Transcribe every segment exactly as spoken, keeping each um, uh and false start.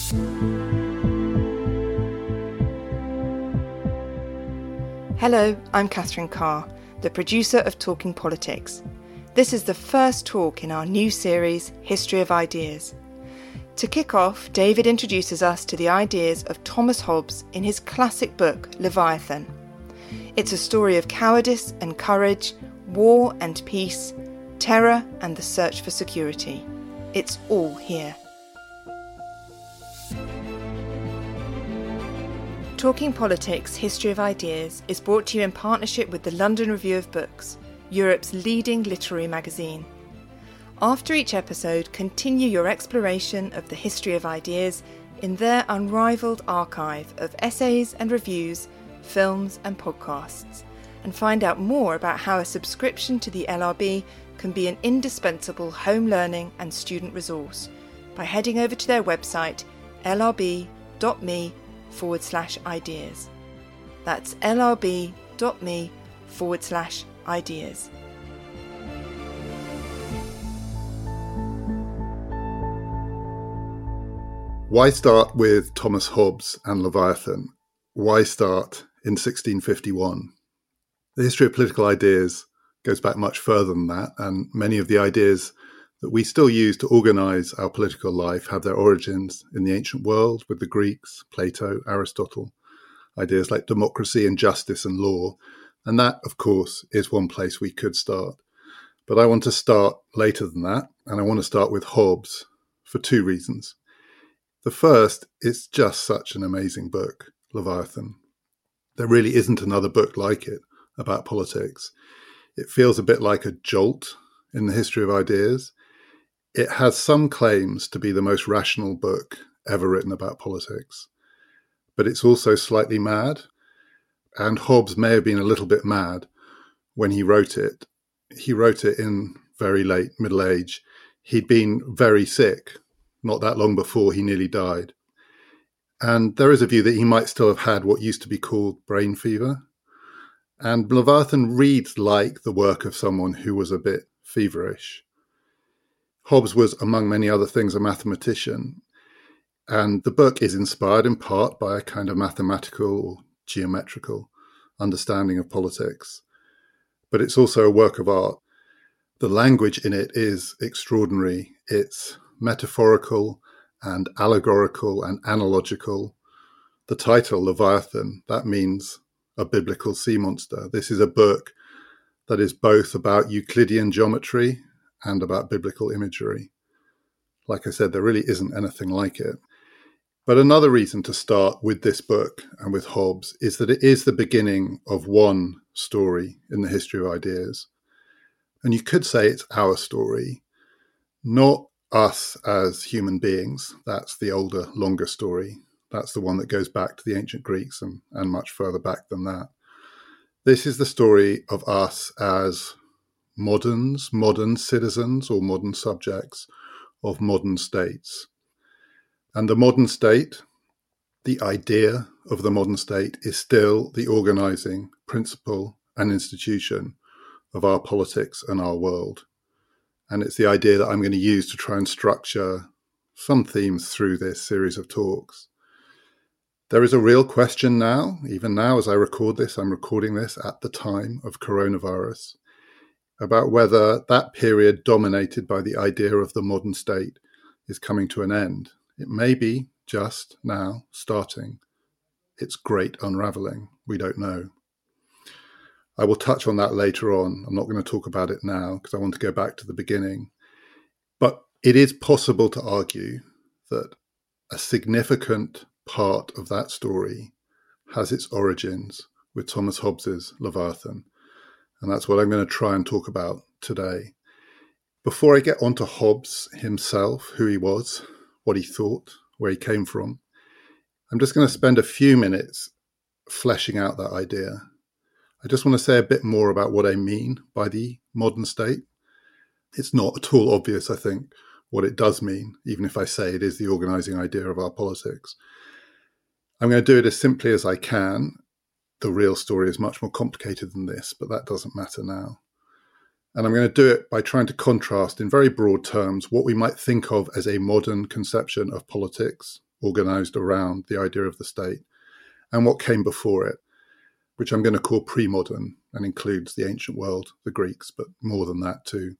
Hello, I'm Catherine Carr, the producer of Talking Politics. This is the first talk in our new series, History of Ideas. To kick off, David introduces us to the ideas of Thomas Hobbes in his classic book, Leviathan. It's a story of cowardice and courage, war and peace, terror and the search for security. It's all here. Talking Politics, History of Ideas is brought to you in partnership with the London Review of Books, Europe's leading literary magazine. After each episode, continue your exploration of the history of ideas in their unrivalled archive of essays and reviews, films and podcasts, and find out more about how a subscription to the L R B can be an indispensable home learning and student resource by heading over to their website lrb.me forward slash ideas. That's lrb.me forward slash ideas. Why start with Thomas Hobbes and Leviathan? Why start in sixteen fifty-one? The history of political ideas goes back much further than that, and many of the ideas that we still use to organise our political life have their origins in the ancient world with the Greeks, Plato, Aristotle, ideas like democracy and justice and law. And that, of course, is one place we could start. But I want to start later than that, and I want to start with Hobbes for two reasons. The first, it's just such an amazing book, Leviathan. There really isn't another book like it about politics. It feels a bit like a jolt in the history of ideas. It has some claims to be the most rational book ever written about politics, but it's also slightly mad. And Hobbes may have been a little bit mad when he wrote it. He wrote it in very late middle age. He'd been very sick not that long before he nearly died. And there is a view that he might still have had what used to be called brain fever. And Leviathan reads like the work of someone who was a bit feverish. Hobbes was, among many other things, a mathematician. And the book is inspired in part by a kind of mathematical or geometrical understanding of politics. But it's also a work of art. The language in it is extraordinary. It's metaphorical and allegorical and analogical. The title, Leviathan, that means a biblical sea monster. This is a book that is both about Euclidean geometry and about biblical imagery. Like I said, there really isn't anything like it. But another reason to start with this book and with Hobbes is that it is the beginning of one story in the history of ideas. And you could say it's our story, not us as human beings. That's the older, longer story. That's the one that goes back to the ancient Greeks and, and much further back than that. This is the story of us as moderns, modern citizens or modern subjects of modern states. And the modern state, the idea of the modern state, is still the organising principle and institution of our politics and our world. And it's the idea that I'm going to use to try and structure some themes through this series of talks. There is a real question now, even now as I record this, I'm recording this at the time of coronavirus, about whether that period dominated by the idea of the modern state is coming to an end. It may be just now starting its great unravelling. We don't know. I will touch on that later on. I'm not going to talk about it now because I want to go back to the beginning. But it is possible to argue that a significant part of that story has its origins with Thomas Hobbes's Leviathan. And that's what I'm going to try and talk about today. Before I get onto Hobbes himself, who he was, what he thought, where he came from, I'm just going to spend a few minutes fleshing out that idea. I just want to say a bit more about what I mean by the modern state. It's not at all obvious, I think, what it does mean, even if I say it is the organising idea of our politics. I'm going to do it as simply as I can. The real story is much more complicated than this, but that doesn't matter now. And I'm going to do it by trying to contrast in very broad terms what we might think of as a modern conception of politics organised around the idea of the state, and what came before it, which I'm going to call pre-modern and includes the ancient world, the Greeks, but more than that too.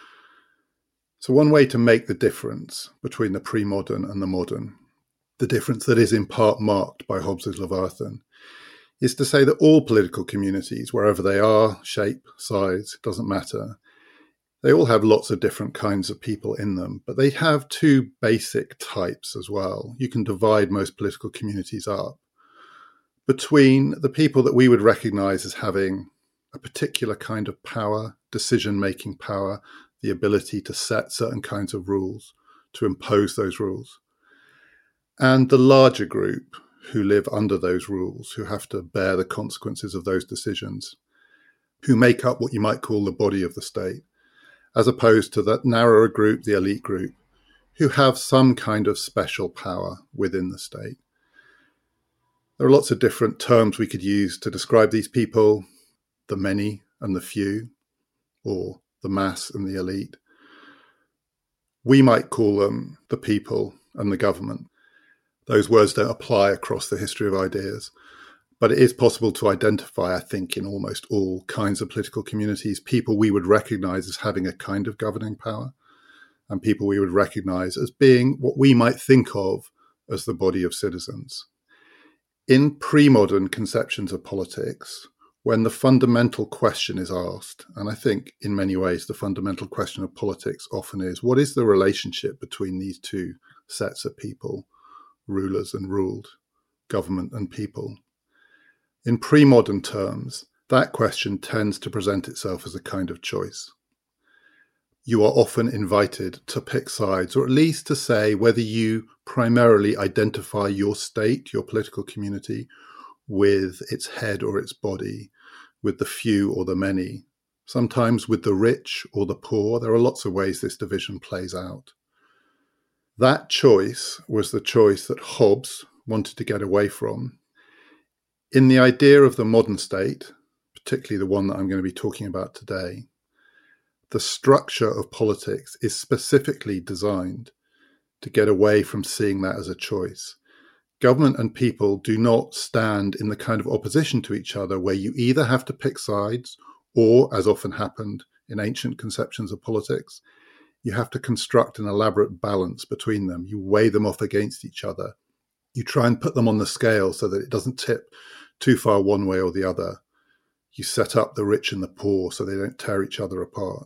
So one way to make the difference between the pre-modern and the modern, the difference that is in part marked by Hobbes's Leviathan, is to say that all political communities, wherever they are, shape, size, doesn't matter, they all have lots of different kinds of people in them, but they have two basic types as well. You can divide most political communities up between the people that we would recognise as having a particular kind of power, decision-making power, the ability to set certain kinds of rules, to impose those rules, and the larger group who live under those rules, who have to bear the consequences of those decisions, who make up what you might call the body of the state, as opposed to that narrower group, the elite group, who have some kind of special power within the state. There are lots of different terms we could use to describe these people, the many and the few, or the mass and the elite. We might call them the people and the government. Those words don't apply across the history of ideas, but it is possible to identify, I think, in almost all kinds of political communities, people we would recognise as having a kind of governing power, and people we would recognise as being what we might think of as the body of citizens. In pre-modern conceptions of politics, when the fundamental question is asked, and I think in many ways the fundamental question of politics often is, what is the relationship between these two sets of people, rulers and ruled, government and people? In pre-modern terms, that question tends to present itself as a kind of choice. You are often invited to pick sides, or at least to say whether you primarily identify your state, your political community, with its head or its body, with the few or the many, sometimes with the rich or the poor. There are lots of ways this division plays out. That choice was the choice that Hobbes wanted to get away from. In the idea of the modern state, particularly the one that I'm going to be talking about today, the structure of politics is specifically designed to get away from seeing that as a choice. Government and people do not stand in the kind of opposition to each other where you either have to pick sides or, as often happened in ancient conceptions of politics, you have to construct an elaborate balance between them. You weigh them off against each other. You try and put them on the scale so that it doesn't tip too far one way or the other. You set up the rich and the poor so they don't tear each other apart.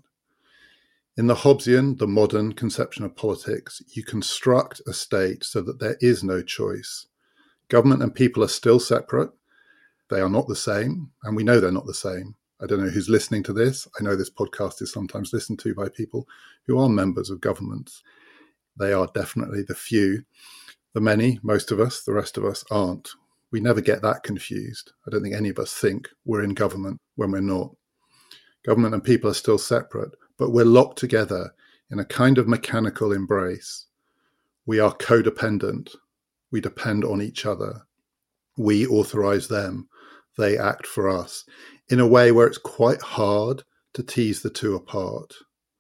In the Hobbesian, the modern conception of politics, you construct a state so that there is no choice. Government and people are still separate. They are not the same, and we know they're not the same. I don't know who's listening to this. I know this podcast is sometimes listened to by people who are members of governments. They are definitely the few. The many, most of us, the rest of us aren't. We never get that confused. I don't think any of us think we're in government when we're not. Government and people are still separate, but we're locked together in a kind of mechanical embrace. We are codependent. We depend on each other. We authorize them. They act for us in a way where it's quite hard to tease the two apart.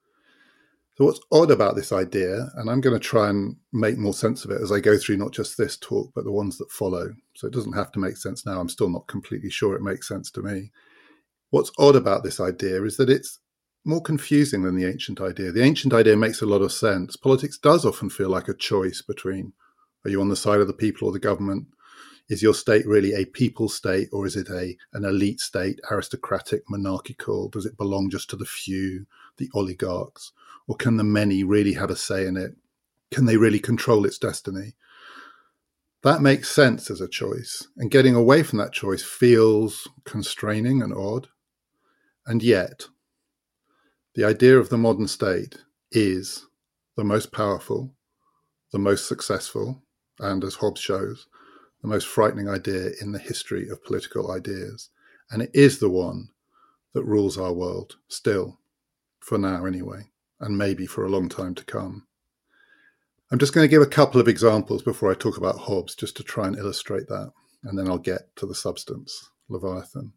So what's odd about this idea, and I'm going to try and make more sense of it as I go through not just this talk, but the ones that follow. So it doesn't have to make sense now. I'm still not completely sure it makes sense to me. What's odd about this idea is that it's more confusing than the ancient idea. The ancient idea makes a lot of sense. Politics does often feel like a choice between, are you on the side of the people or the government? Is your state really a people state, or is it a an elite state, aristocratic, monarchical? Does it belong just to the few, the oligarchs? Or can the many really have a say in it? Can they really control its destiny? That makes sense as a choice, and getting away from that choice feels constraining and odd. And yet, the idea of the modern state is the most powerful, the most successful, and as Hobbes shows, the most frightening idea in the history of political ideas. And it is the one that rules our world, still, for now anyway, and maybe for a long time to come. I'm just going to give a couple of examples before I talk about Hobbes, just to try and illustrate that, and then I'll get to the substance, Leviathan.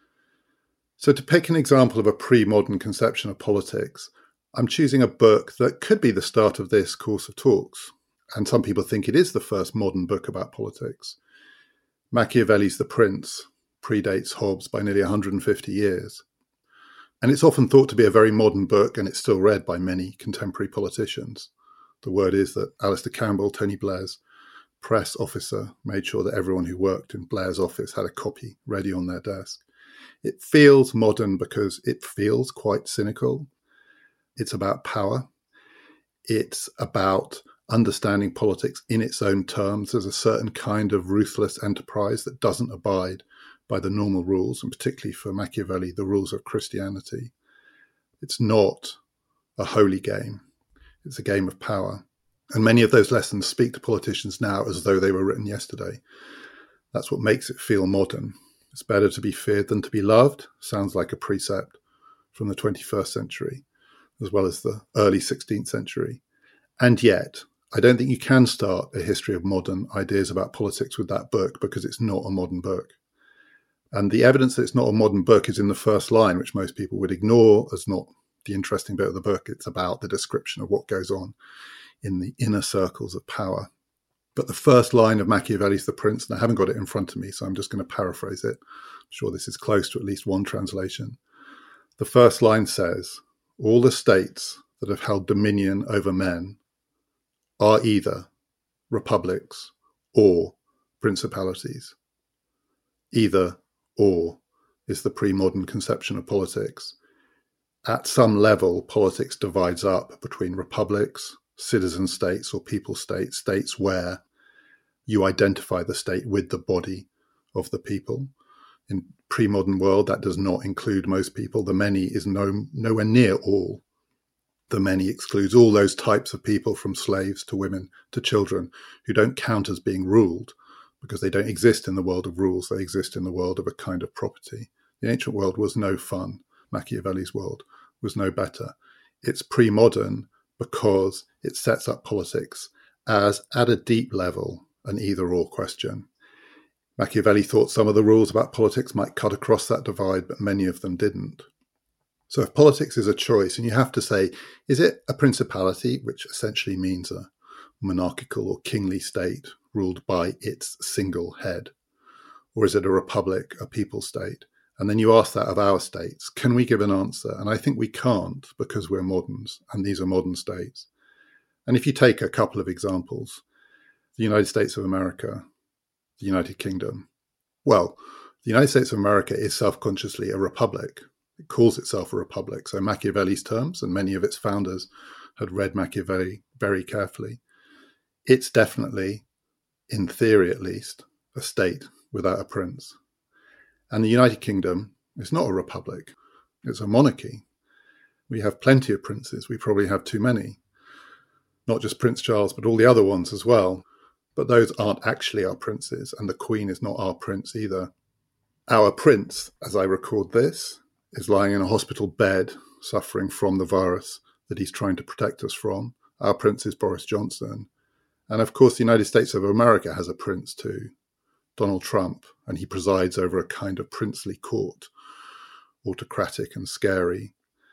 So to pick an example of a pre-modern conception of politics, I'm choosing a book that could be the start of this course of talks. And some people think it is the first modern book about politics. Machiavelli's The Prince predates Hobbes by nearly one hundred fifty years. And it's often thought to be a very modern book, and it's still read by many contemporary politicians. The word is that Alistair Campbell, Tony Blair's press officer, made sure that everyone who worked in Blair's office had a copy ready on their desk. It feels modern because it feels quite cynical. It's about power. It's about understanding politics in its own terms as a certain kind of ruthless enterprise that doesn't abide by the normal rules, and particularly for Machiavelli, the rules of Christianity. It's not a holy game. It's a game of power. And many of those lessons speak to politicians now as though they were written yesterday. That's what makes it feel modern. It's better to be feared than to be loved. Sounds like a precept from the twenty-first century, as well as the early sixteenth century. And yet, I don't think you can start a history of modern ideas about politics with that book, because it's not a modern book. And the evidence that it's not a modern book is in the first line, which most people would ignore as not the interesting bit of the book. It's about the description of what goes on in the inner circles of power. But the first line of Machiavelli's The Prince, and I haven't got it in front of me, so I'm just going to paraphrase it. I'm sure this is close to at least one translation. The first line says, "All the states that have held dominion over men are either republics or principalities." Either or is the pre-modern conception of politics. At some level, politics divides up between republics, citizen states or people states, states where you identify the state with the body of the people. In pre-modern world, that does not include most people. The many is no, nowhere near all. The many excludes all those types of people, from slaves to women to children, who don't count as being ruled, because they don't exist in the world of rules. They exist in the world of a kind of property. The ancient world was no fun. Machiavelli's world was no better. It's pre-modern because it sets up politics as, at a deep level, an either-or question. Machiavelli thought some of the rules about politics might cut across that divide, but many of them didn't. So if politics is a choice, and you have to say, is it a principality, which essentially means a monarchical or kingly state ruled by its single head? Or is it a republic, a people state? And then you ask that of our states. Can we give an answer? And I think we can't, because we're moderns, and these are modern states. And if you take a couple of examples, the United States of America, the United Kingdom, well, the United States of America is self-consciously a republic. It calls itself a republic. So Machiavelli's terms, and many of its founders had read Machiavelli very carefully. It's definitely, in theory at least, a state without a prince. And the United Kingdom is not a republic. It's a monarchy. We have plenty of princes. We probably have too many. Not just Prince Charles, but all the other ones as well. But those aren't actually our princes, and the Queen is not our prince either. Our prince, as I record this, is lying in a hospital bed, suffering from the virus that he's trying to protect us from. Our prince is Boris Johnson. And of course, the United States of America has a prince too, Donald Trump, and he presides over a kind of princely court, autocratic and scary.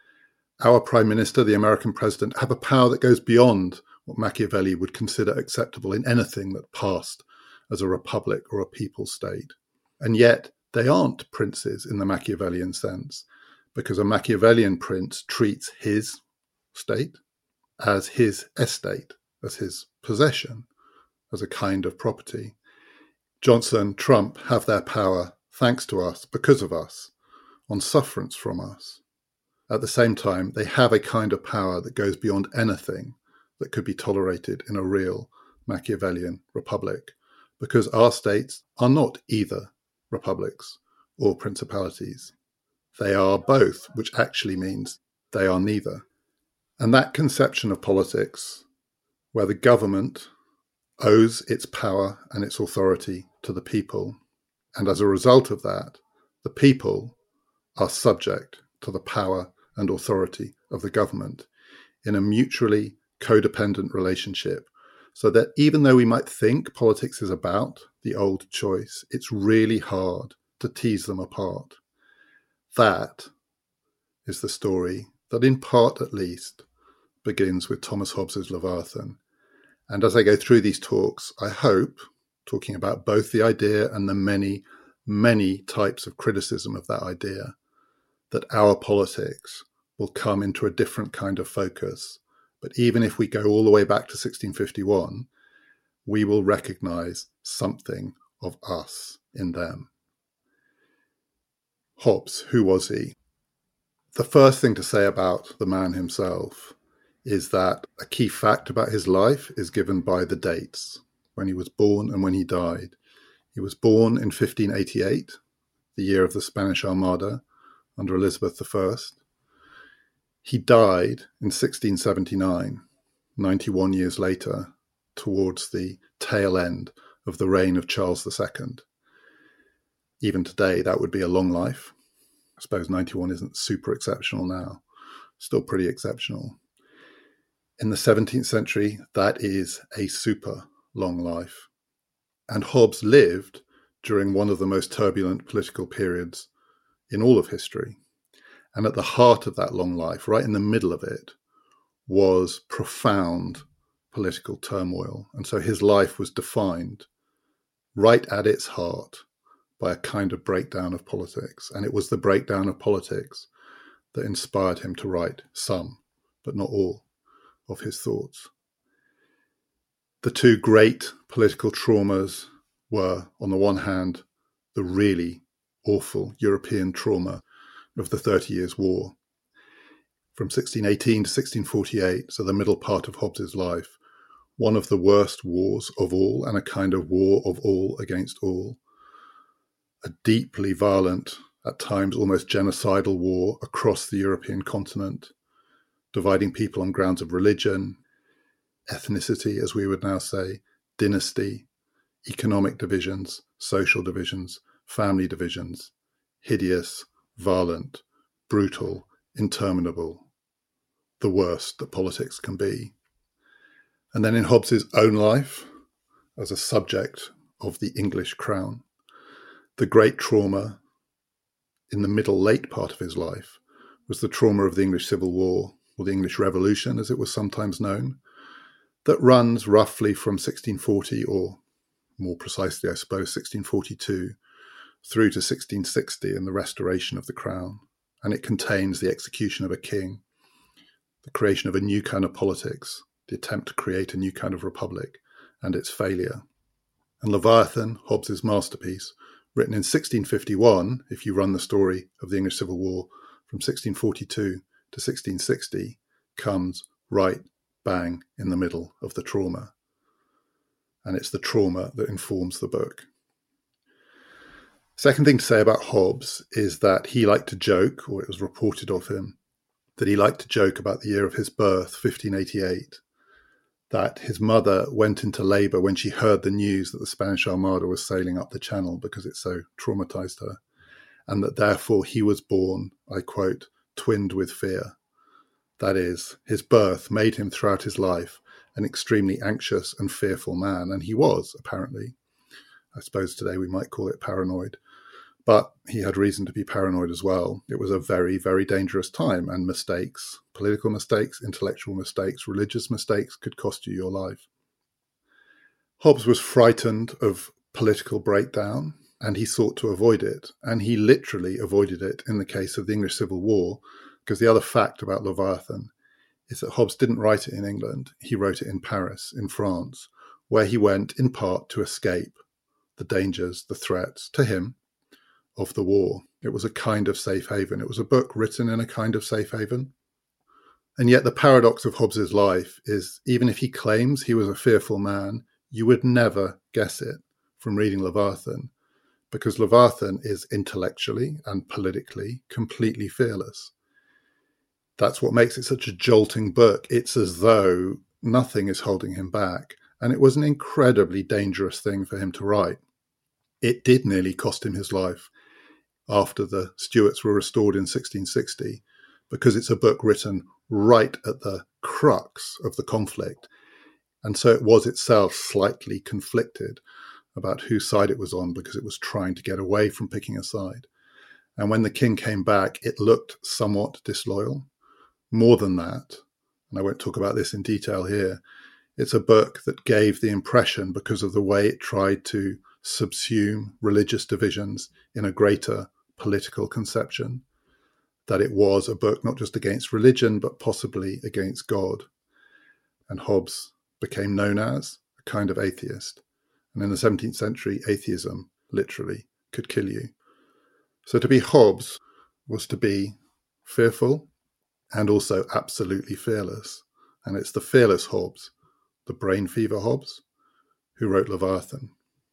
Our Prime Minister, the American president, have a power that goes beyond what Machiavelli would consider acceptable in anything that passed as a republic or a people state. And yet, they aren't princes in the Machiavellian sense, because a Machiavellian prince treats his state as his estate, as his possession, as a kind of property. Johnson, Trump have their power thanks to us, because of us, on sufferance from us. At the same time, they have a kind of power that goes beyond anything that could be tolerated in a real Machiavellian republic, because our states are not either republics or principalities. They are both, which actually means they are neither. And that conception of politics, where the government owes its power and its authority to the people, and as a result of that, the people are subject to the power and authority of the government in a mutually codependent relationship, so that even though we might think politics is about the old choice, it's really hard to tease them apart. That is the story that, in part at least, begins with Thomas Hobbes's Leviathan, And as I go through these talks, I hope, talking about both the idea and the many, many types of criticism of that idea, that our politics will come into a different kind of focus. But even if we go all the way back to sixteen fifty-one, we will recognize something of us in them. Hobbes, who was he? The first thing to say about the man himself is that a key fact about his life is given by the dates, when he was born and when he died. He was born in fifteen eighty-eight, the year of the Spanish Armada, under Elizabeth the First. He died in sixteen seventy-nine, ninety-one years later, towards the tail end of the reign of Charles the Second. Even today, that would be a long life. I suppose ninety-one isn't super exceptional now, still pretty exceptional. In the seventeenth century, that is a super long life. And Hobbes lived during one of the most turbulent political periods in all of history. And at the heart of that long life, right in the middle of it, was profound political turmoil. And so his life was defined right at its heart by a kind of breakdown of politics. And it was the breakdown of politics that inspired him to write some, but not all, of his thoughts. The two great political traumas were, on the one hand, the really awful European trauma of the Thirty Years' War. From sixteen eighteen to sixteen forty-eight, so the middle part of Hobbes's life, one of the worst wars of all, and a kind of war of all against all. A deeply violent, at times almost genocidal war across the European continent, dividing people on grounds of religion, ethnicity, as we would now say, dynasty, economic divisions, social divisions, family divisions, hideous, violent, brutal, interminable, the worst that politics can be. And then in Hobbes's own life, as a subject of the English crown, the great trauma in the middle late part of his life was the trauma of the English Civil War, or the English Revolution, as it was sometimes known, that runs roughly from sixteen forty, or more precisely, I suppose, sixteen forty-two, through to sixteen sixty and the restoration of the crown. And it contains the execution of a king, the creation of a new kind of politics, the attempt to create a new kind of republic, and its failure. And Leviathan, Hobbes's masterpiece, written in sixteen fifty-one, if you run the story of the English Civil War from sixteen forty-two to sixteen sixty, comes right bang in the middle of the trauma. And it's the trauma that informs the book. Second thing to say about Hobbes is that he liked to joke, or it was reported of him, that he liked to joke about the year of his birth, fifteen eighty-eight, that his mother went into labour when she heard the news that the Spanish Armada was sailing up the Channel because it so traumatised her, and that therefore he was born, I quote, twinned with fear. That is, his birth made him throughout his life an extremely anxious and fearful man, and he was, apparently. I suppose today we might call it paranoid. But he had reason to be paranoid as well. It was a very, very dangerous time, and mistakes, political mistakes, intellectual mistakes, religious mistakes could cost you your life. Hobbes was frightened of political breakdown, and he sought to avoid it. And he literally avoided it in the case of the English Civil War, because the other fact about Leviathan is that Hobbes didn't write it in England. He wrote it in Paris, in France, where he went in part to escape the dangers, the threats, to him, of the war. It was a kind of safe haven. It was a book written in a kind of safe haven. And yet the paradox of Hobbes's life is, even if he claims he was a fearful man, you would never guess it from reading Leviathan, because Leviathan is intellectually and politically completely fearless. That's what makes it such a jolting book. It's as though nothing is holding him back. And it was an incredibly dangerous thing for him to write. It did nearly cost him his life after the Stuarts were restored in sixteen sixty, because it's a book written right at the crux of the conflict. And so it was itself slightly conflicted about whose side it was on, because it was trying to get away from picking a side. And when the king came back, it looked somewhat disloyal. More than that, and I won't talk about this in detail here, It's a book that gave the impression, because of the way it tried to subsume religious divisions in a greater political conception, that it was a book not just against religion, but possibly against God. And Hobbes became known as a kind of atheist. And in the seventeenth century, atheism literally could kill you. So to be Hobbes was to be fearful and also absolutely fearless. And it's the fearless Hobbes, the brain fever Hobbes, who wrote Leviathan.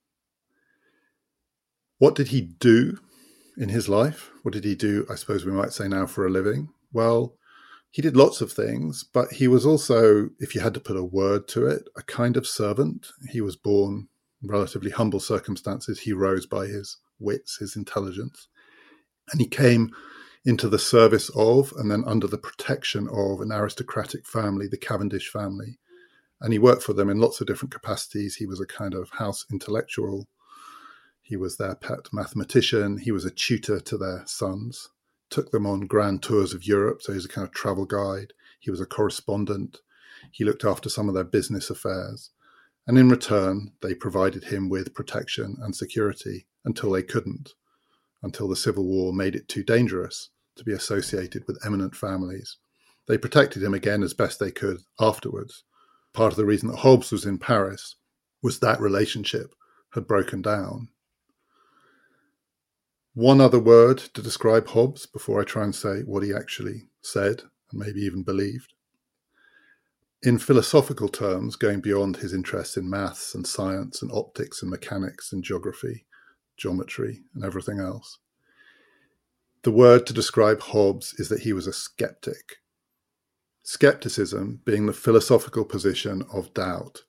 What did he do in his life? What did he do, I suppose we might say now, for a living? Well, he did lots of things, but he was also, if you had to put a word to it, a kind of servant. He was born in relatively humble circumstances. He rose by his wits, his intelligence. And he came into the service of, and then under the protection of, an aristocratic family, the Cavendish family. And he worked for them in lots of different capacities. He was a kind of house intellectual. He was their pet mathematician. He was a tutor to their sons, took them on grand tours of Europe. So he was a kind of travel guide. He was a correspondent. He looked after some of their business affairs. And in return, they provided him with protection and security until they couldn't, until the Civil War made it too dangerous to be associated with eminent families. They protected him again as best they could afterwards. Part of the reason that Hobbes was in Paris was that relationship had broken down. One other word to describe Hobbes before I try and say what he actually said and maybe even believed. In philosophical terms, going beyond his interests in maths and science and optics and mechanics and geography, geometry and everything else, the word to describe Hobbes is that he was a skeptic. Skepticism being the philosophical position of doubt.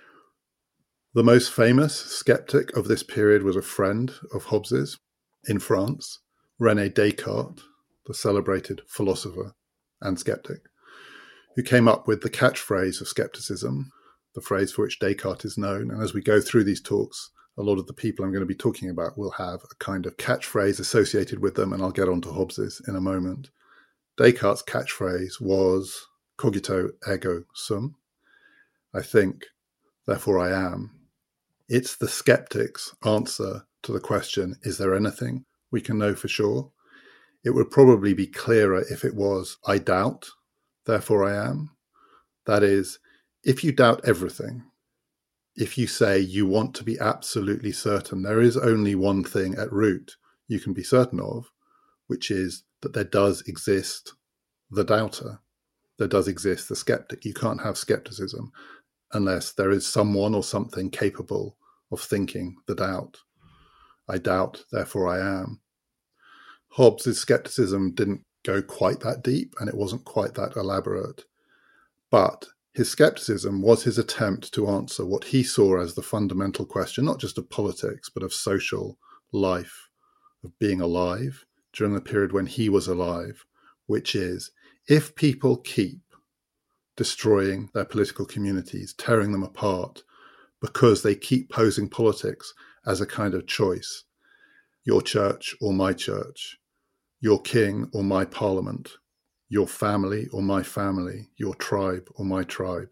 The most famous skeptic of this period was a friend of Hobbes's in France, René Descartes, the celebrated philosopher and skeptic, who came up with the catchphrase of skepticism, the phrase for which Descartes is known. And as we go through these talks, a lot of the people I'm going to be talking about will have a kind of catchphrase associated with them, and I'll get on to Hobbes's in a moment. Descartes' catchphrase was cogito ergo sum, I think, therefore I am. It's the skeptic's answer to the question, is there anything we can know for sure? It would probably be clearer if it was, I doubt, therefore I am. That is, if you doubt everything, if you say you want to be absolutely certain, there is only one thing at root you can be certain of, which is that there does exist the doubter. There does exist the skeptic. You can't have skepticism unless there is someone or something capable of thinking the doubt. I doubt, therefore I am. Hobbes' skepticism didn't go quite that deep, and it wasn't quite that elaborate. But his skepticism was his attempt to answer what he saw as the fundamental question, not just of politics, but of social life, of being alive during the period when he was alive, which is, if people keep destroying their political communities, tearing them apart, because they keep posing politics as a kind of choice, your church or my church, your king or my parliament, your family or my family, your tribe or my tribe.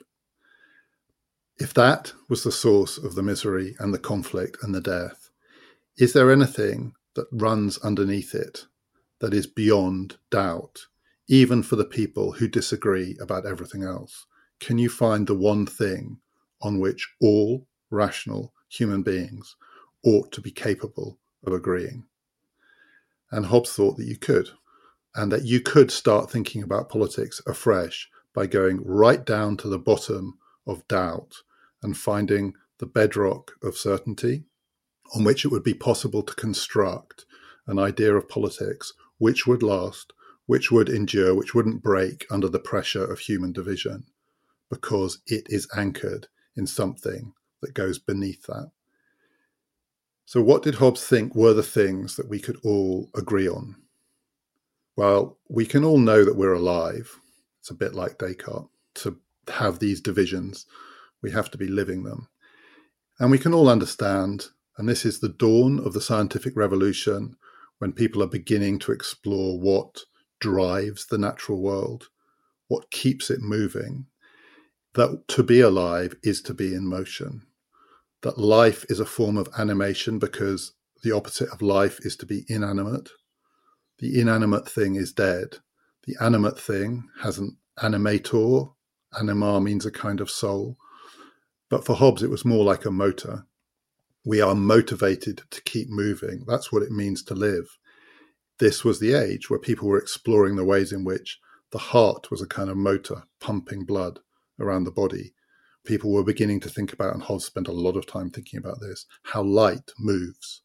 If that was the source of the misery and the conflict and the death, is there anything that runs underneath it that is beyond doubt, even for the people who disagree about everything else? Can you find the one thing on which all rational human beings ought to be capable of agreeing? And Hobbes thought that you could, and that you could start thinking about politics afresh by going right down to the bottom of doubt and finding the bedrock of certainty on which it would be possible to construct an idea of politics which would last, which would endure, which wouldn't break under the pressure of human division, because it is anchored in something that goes beneath that. So what did Hobbes think were the things that we could all agree on? Well, we can all know that we're alive. It's a bit like Descartes. To have these divisions, we have to be living them. And we can all understand, and this is the dawn of the scientific revolution, when people are beginning to explore what drives the natural world, what keeps it moving. that to be alive is to be in motion, that life is a form of animation because the opposite of life is to be inanimate. The inanimate thing is dead. The animate thing has an animator. Anima means a kind of soul. But for Hobbes, it was more like a motor. We are motivated to keep moving. That's what it means to live. This was the age where people were exploring the ways in which the heart was a kind of motor pumping blood around the body. People were beginning to think about, and Hobbes spent a lot of time thinking about this, how light moves.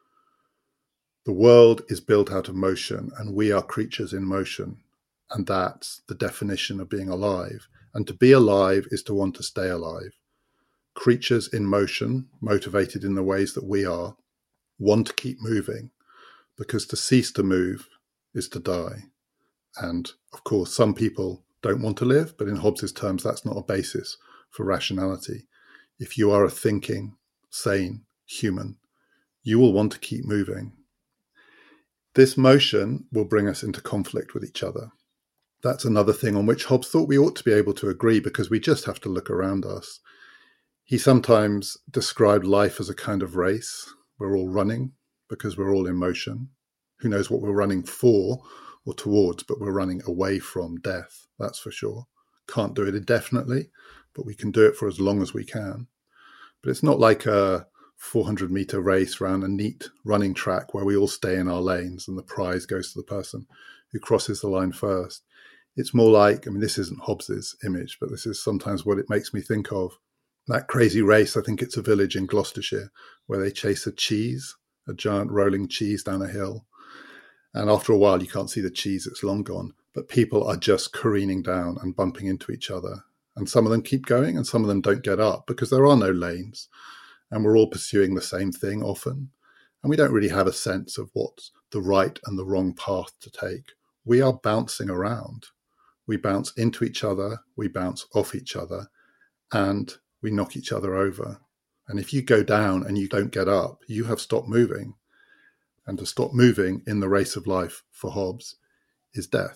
The world is built out of motion, and we are creatures in motion. And that's the definition of being alive. And to be alive is to want to stay alive. Creatures in motion, motivated in the ways that we are, want to keep moving, because to cease to move is to die. And of course, some people don't want to live, but in Hobbes's terms, that's not a basis for rationality. If you are a thinking, sane human, you will want to keep moving. This motion will bring us into conflict with each other. That's another thing on which Hobbes thought we ought to be able to agree, because we just have to look around us. He sometimes described life as a kind of race. We're all running because we're all in motion. Who knows what we're running for or towards, but we're running away from death, that's for sure. Can't do it indefinitely, but we can do it for as long as we can. But it's not like a four hundred meter race around a neat running track where we all stay in our lanes and the prize goes to the person who crosses the line first. It's more like, I mean, this isn't Hobbes's image, but this is sometimes what it makes me think of. That crazy race, I think it's a village in Gloucestershire, where they chase a cheese, a giant rolling cheese down a hill. And after a while, you can't see the cheese, it's long gone. But people are just careening down and bumping into each other. And some of them keep going and some of them don't get up because there are no lanes. And we're all pursuing the same thing often. And we don't really have a sense of what's the right and the wrong path to take. We are bouncing around. We bounce into each other, we bounce off each other, and we knock each other over. And if you go down and you don't get up, you have stopped moving. And to stop moving in the race of life for Hobbes is death.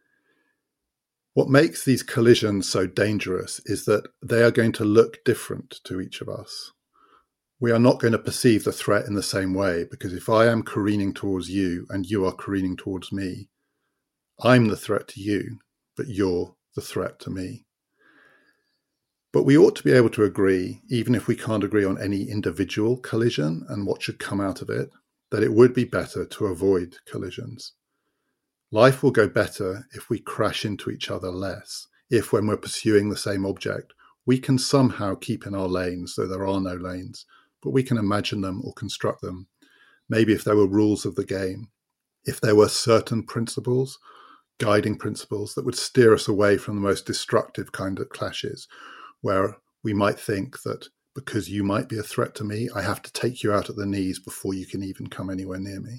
What makes these collisions so dangerous is that they are going to look different to each of us. We are not going to perceive the threat in the same way, because if I am careening towards you and you are careening towards me, I'm the threat to you, but you're the threat to me. But we ought to be able to agree, even if we can't agree on any individual collision and what should come out of it, that it would be better to avoid collisions. Life will go better if we crash into each other less, if when we're pursuing the same object, we can somehow keep in our lanes, though there are no lanes, but we can imagine them or construct them. Maybe if there were rules of the game, if there were certain principles, guiding principles that would steer us away from the most destructive kind of clashes, where we might think that because you might be a threat to me, I have to take you out at the knees before you can even come anywhere near me.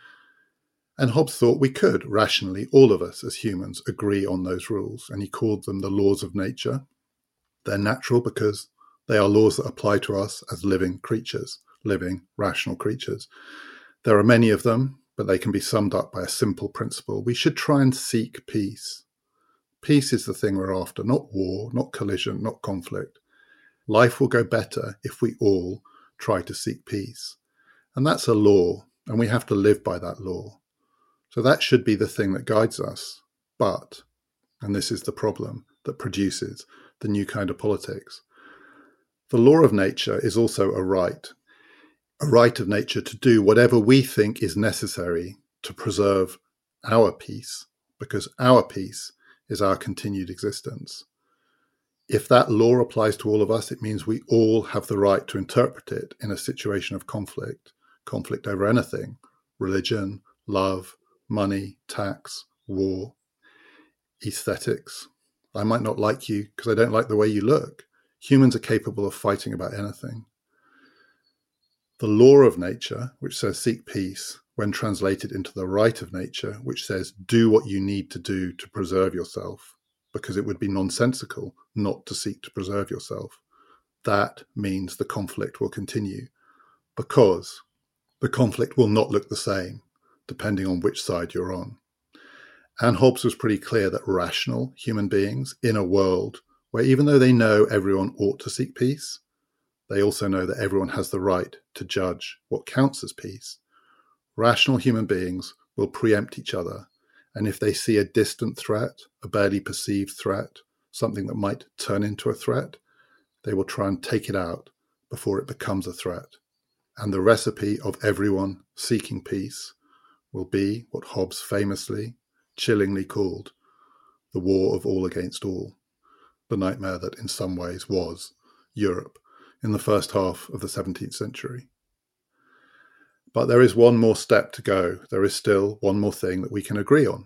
And Hobbes thought we could, rationally, all of us as humans, agree on those rules, and he called them the laws of nature. They're natural because they are laws that apply to us as living creatures, living, rational creatures. There are many of them, but they can be summed up by a simple principle. We should try and seek peace. Peace is the thing we're after, not war, not collision, not conflict. Life will go better if we all try to seek peace. And that's a law, and we have to live by that law. So that should be the thing that guides us. But, and this is the problem that produces the new kind of politics, the law of nature is also a right, a right of nature to do whatever we think is necessary to preserve our peace, because our peace is our continued existence. If that law applies to all of us, it means we all have the right to interpret it in a situation of conflict, conflict over anything, religion, love, money, tax, war, aesthetics. I might not like you because I don't like the way you look. Humans are capable of fighting about anything. The law of nature, which says seek peace, when translated into the right of nature, which says do what you need to do to preserve yourself, because it would be nonsensical not to seek to preserve yourself. That means the conflict will continue, because the conflict will not look the same, depending on which side you're on. And Hobbes was pretty clear that rational human beings in a world where even though they know everyone ought to seek peace, they also know that everyone has the right to judge what counts as peace. Rational human beings will preempt each other, and if they see a distant threat, a barely perceived threat, something that might turn into a threat, they will try and take it out before it becomes a threat. And the recipe of everyone seeking peace will be what Hobbes famously, chillingly called the war of all against all, the nightmare that in some ways was Europe in the first half of the seventeenth century. But there is one more step to go. There is still one more thing that we can agree on.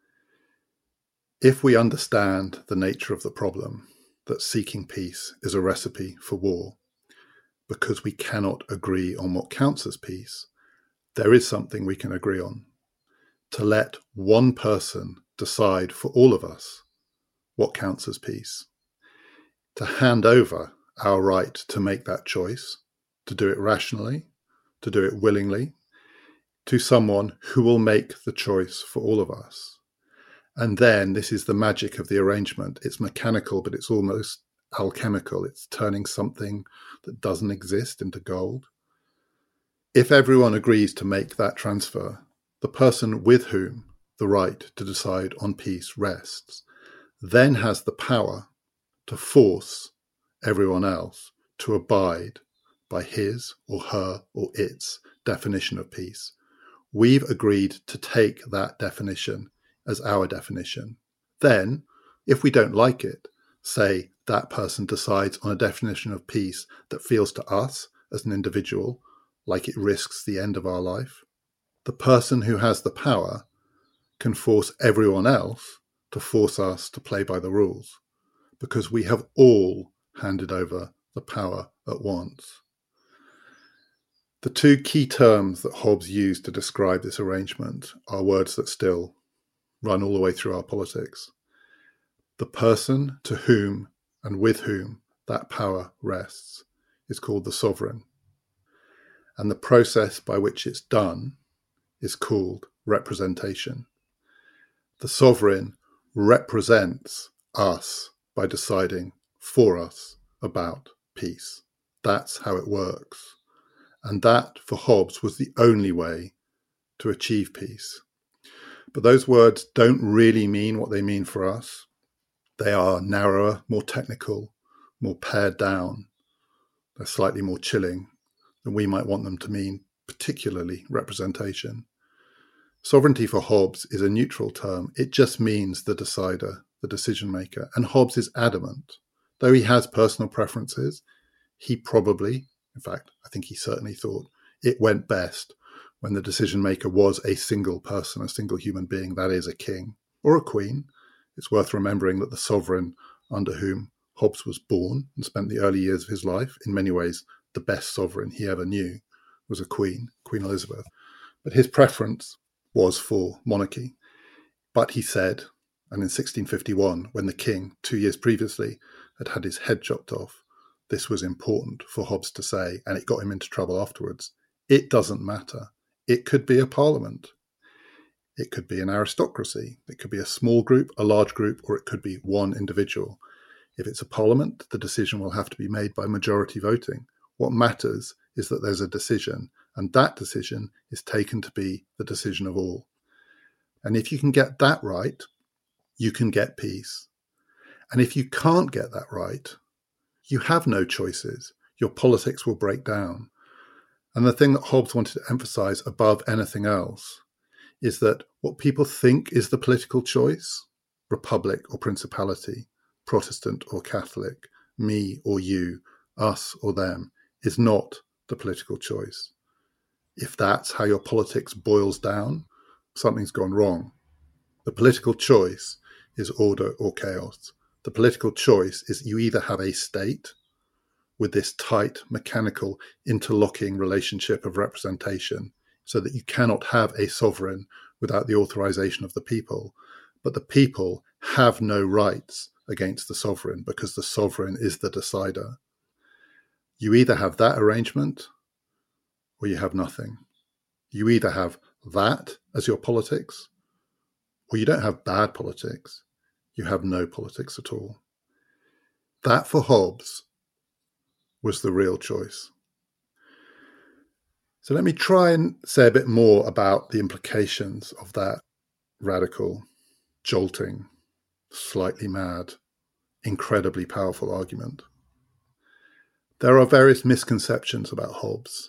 If we understand the nature of the problem, that seeking peace is a recipe for war, because we cannot agree on what counts as peace, there is something we can agree on. To let one person decide for all of us what counts as peace. To hand over our right to make that choice, to do it rationally, to do it willingly, to someone who will make the choice for all of us. And then this is the magic of the arrangement. It's mechanical, but it's almost alchemical. It's turning something that doesn't exist into gold. If everyone agrees to make that transfer, the person with whom the right to decide on peace rests then has the power to force everyone else to abide by his or her or its definition of peace. We've agreed to take that definition as our definition. Then, if we don't like it, say that person decides on a definition of peace that feels to us as an individual like it risks the end of our life, the person who has the power can force everyone else to force us to play by the rules, because we have all handed over the power at once. The two key terms that Hobbes used to describe this arrangement are words that still run all the way through our politics. The person to whom and with whom that power rests is called the sovereign, and the process by which it's done is called representation. The sovereign represents us by deciding for us about peace. That's how it works. And that, for Hobbes, was the only way to achieve peace. But those words don't really mean what they mean for us. They are narrower, more technical, more pared down. They're slightly more chilling than we might want them to mean, particularly representation. Sovereignty for Hobbes is a neutral term. It just means the decider, the decision maker. And Hobbes is adamant. Though he has personal preferences, he probably, in fact, I think he certainly thought it went best when the decision maker was a single person, a single human being, that is a king or a queen. It's worth remembering that the sovereign under whom Hobbes was born and spent the early years of his life, in many ways the best sovereign he ever knew, was a queen, Queen Elizabeth. But his preference was for monarchy. But he said, and in sixteen fifty-one, when the king, two years previously, had had his head chopped off, this was important for Hobbes to say, and it got him into trouble afterwards. It doesn't matter. It could be a parliament. It could be an aristocracy. It could be a small group, a large group, or it could be one individual. If it's a parliament, the decision will have to be made by majority voting. What matters is that there's a decision, and that decision is taken to be the decision of all. And if you can get that right, you can get peace. And if you can't get that right, you have no choices. Your politics will break down. And the thing that Hobbes wanted to emphasize above anything else is that what people think is the political choice, republic or principality, Protestant or Catholic, me or you, us or them, is not the political choice. If that's how your politics boils down, something's gone wrong. The political choice is order or chaos. The political choice is you either have a state with this tight, mechanical, interlocking relationship of representation so that you cannot have a sovereign without the authorization of the people, but the people have no rights against the sovereign because the sovereign is the decider. You either have that arrangement or you have nothing. You either have that as your politics or you don't have bad politics. You have no politics at all. That, for Hobbes, was the real choice. So let me try and say a bit more about the implications of that radical, jolting, slightly mad, incredibly powerful argument. There are various misconceptions about Hobbes.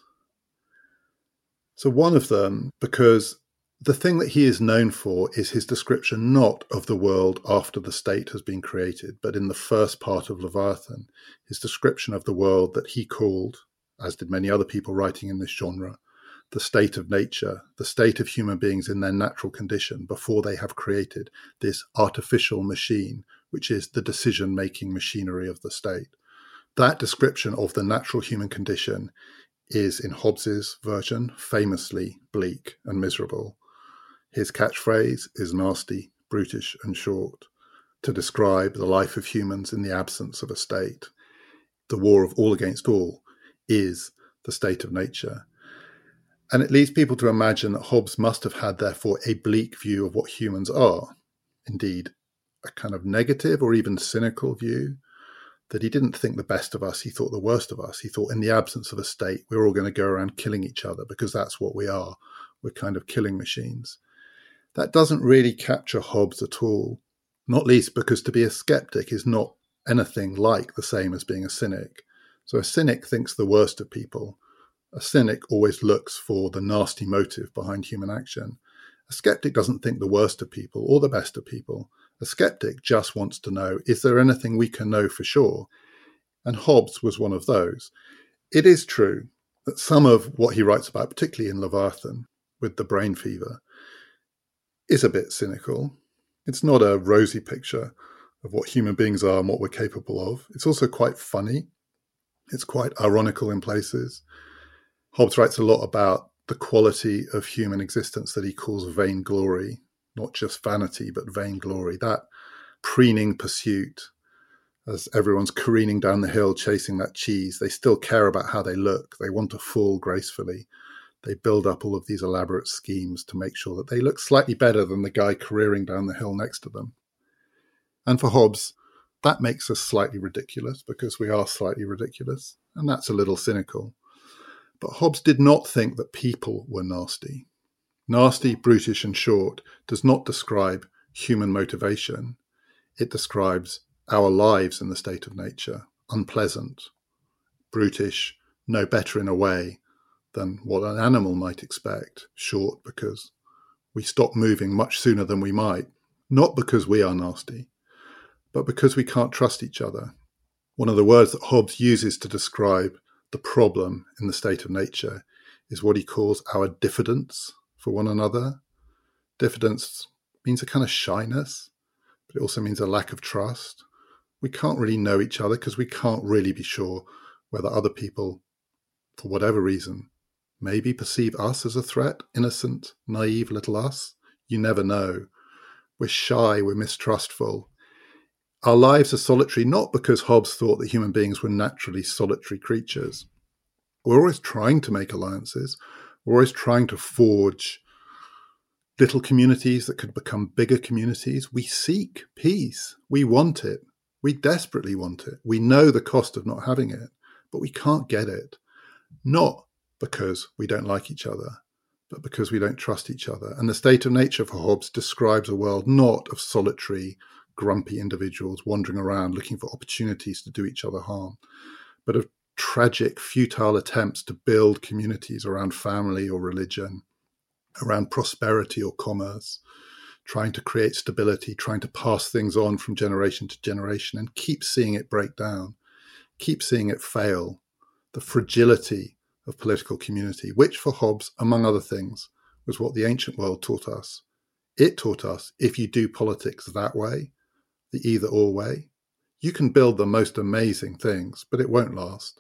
So one of them, because the thing that he is known for is his description not of the world after the state has been created, but in the first part of Leviathan, his description of the world that he called, as did many other people writing in this genre, the state of nature, the state of human beings in their natural condition before they have created this artificial machine, which is the decision-making machinery of the state. That description of the natural human condition is, in Hobbes's version, famously bleak and miserable. His catchphrase is nasty, brutish, and short, to describe the life of humans in the absence of a state. The war of all against all is the state of nature. And it leads people to imagine that Hobbes must have had, therefore, a bleak view of what humans are. Indeed, a kind of negative or even cynical view, that he didn't think the best of us, he thought the worst of us. He thought in the absence of a state, we're all going to go around killing each other because that's what we are. We're kind of killing machines. That doesn't really capture Hobbes at all, not least because to be a skeptic is not anything like the same as being a cynic. So a cynic thinks the worst of people. A cynic always looks for the nasty motive behind human action. A skeptic doesn't think the worst of people or the best of people. A skeptic just wants to know, is there anything we can know for sure? And Hobbes was one of those. It is true that some of what he writes about, particularly in Leviathan, with the brain fever, is a bit cynical. It's not a rosy picture of what human beings are and what we're capable of. It's also quite funny. It's quite ironical in places. Hobbes writes a lot about the quality of human existence that he calls vainglory, not just vanity, but vainglory, that preening pursuit. As everyone's careening down the hill chasing that cheese, they still care about how they look. They want to fall gracefully. They build up all of these elaborate schemes to make sure that they look slightly better than the guy careering down the hill next to them. And for Hobbes, that makes us slightly ridiculous because we are slightly ridiculous, and that's a little cynical. But Hobbes did not think that people were nasty. Nasty, brutish, and short does not describe human motivation. It describes our lives in the state of nature, unpleasant, brutish, no better in a way than what an animal might expect, short because we stop moving much sooner than we might, not because we are nasty, but because we can't trust each other. One of the words that Hobbes uses to describe the problem in the state of nature is what he calls our diffidence for one another. Diffidence means a kind of shyness, but it also means a lack of trust. We can't really know each other because we can't really be sure whether other people, for whatever reason, maybe perceive us as a threat, innocent, naive little us. You never know. We're shy, we're mistrustful. Our lives are solitary, not because Hobbes thought that human beings were naturally solitary creatures. We're always trying to make alliances. We're always trying to forge little communities that could become bigger communities. We seek peace. We want it. We desperately want it. We know the cost of not having it, but we can't get it. Not because we don't like each other, but because we don't trust each other. And the state of nature for Hobbes describes a world not of solitary, grumpy individuals wandering around looking for opportunities to do each other harm, but of tragic, futile attempts to build communities around family or religion, around prosperity or commerce, trying to create stability, trying to pass things on from generation to generation and keep seeing it break down, keep seeing it fail. The fragility of political community, which for Hobbes, among other things, was what the ancient world taught us. It taught us if you do politics that way, the either or way, you can build the most amazing things, but it won't last.